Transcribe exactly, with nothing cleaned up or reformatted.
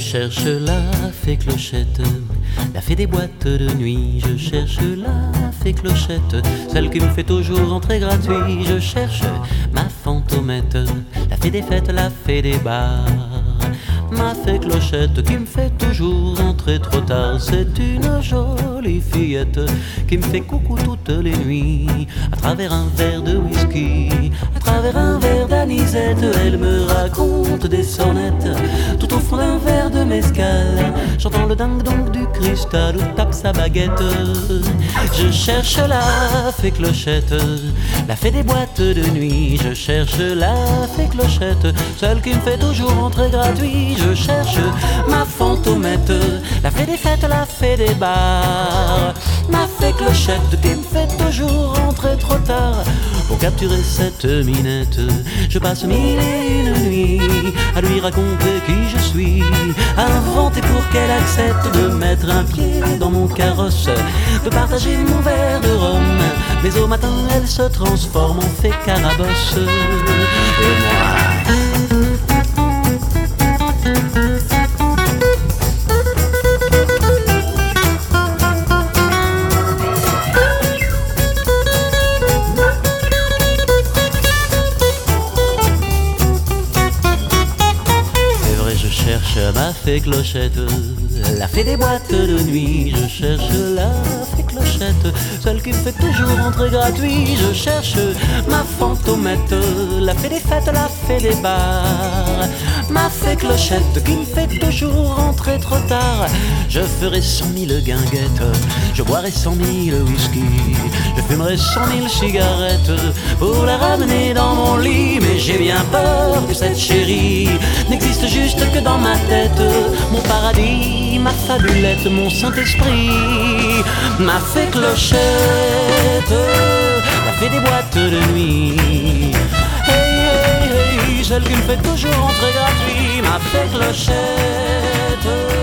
cherche la fée Clochette, la fée des boîtes de nuit. Je cherche la fée Clochette, celle qui me fait toujours entrer gratuit. Je cherche ma fantomette, la fée des fêtes, la fée des bars. Ma fée Clochette qui me fait toujours entrer trop tard. C'est une jolie fillette qui me fait coucou toutes les nuits. À travers un verre de whisky, à travers un verre d'anisette, elle me raconte des sornettes tout au fond d'un verre de mescal. J'entends le ding-dong du cristal où tape sa baguette. Je cherche la fée Clochette, la fée des boîtes de nuit. Je cherche la fée Clochette, celle qui me fait toujours entrer gratuit. Je cherche ma fantomette, la fée des fêtes, la fée des bars. Ma fée Clochette qui me fait toujours entrer trop tard. Pour capturer cette minette, je passe mille et une nuits à lui raconter qui je suis, à inventer pour qu'elle accepte de mettre un pied dans mon carrosse, de partager mon verre de rhum. Mais au matin elle se transforme en fée Carabosse. Et moi, je cherche ma fée Clochette, la fée des boîtes de nuit. Je cherche la fée Clochette, celle qui me fait toujours entrer gratuit. Je cherche ma fantomette, la fée des fêtes, la fée des bars. Ma fée Clochette qui me fait toujours entrer trop tard. Je ferai cent mille guinguettes, je boirai cent mille whisky, je fumerai cent mille cigarettes pour la ramener dans mon lit. Mais j'ai bien peur que cette chérie n'existe juste que dans ma tête. Mon paradis, ma fabulette, mon Saint-Esprit. Ma fée Clochette, la fée des boîtes de nuit. Hey, hey, hey, celle qui me fait toujours entrer gratuit. Ma fée Clochette.